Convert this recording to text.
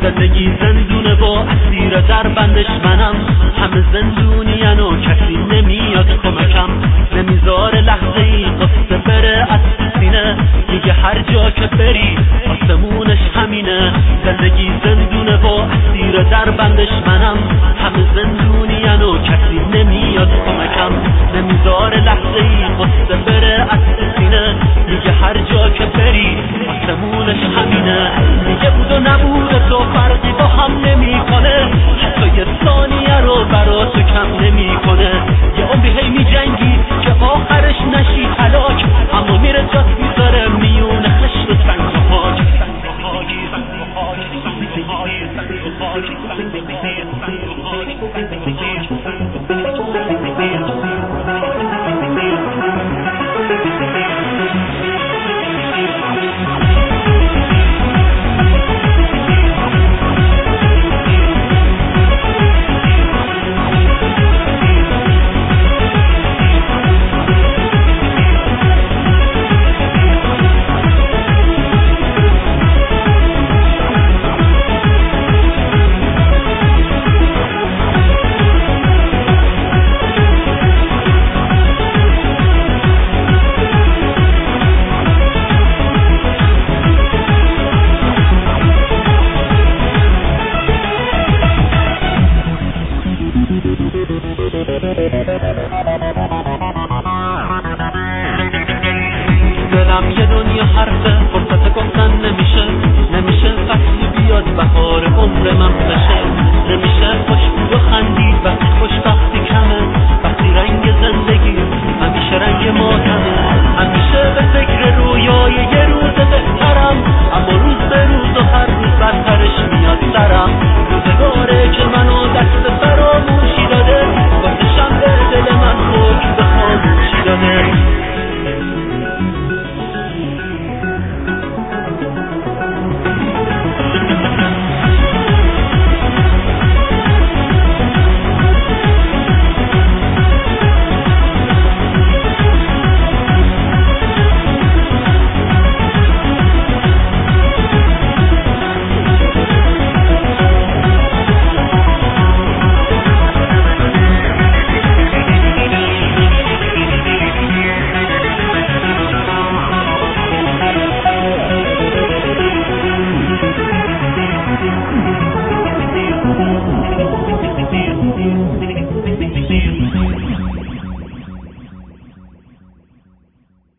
زندگی زندونه با اسیر در بندش منم، همه زندونین و کسی نمیاد کمکم، نمیذاره لحظه ای قصه بره از سینه، میگه هر جا که بری آسمونش همینه. زندگی زندونه با اسیر در بندش منم، همه زندونین و کسی نمیاد کمکم، نمیذاره لحظه ای قصه بره از سینه، میگه هر جا که بری آسمونش همینه. میگه بود و نبود تو فرقی با هم نمیکنه، حتی یه ثانیه رو برا تو کم نمیکنه. یه عمری هی میجنگی که آخرش نشی هلاک، اما میره جات میذاره میونه خشت و سنگ و خاک.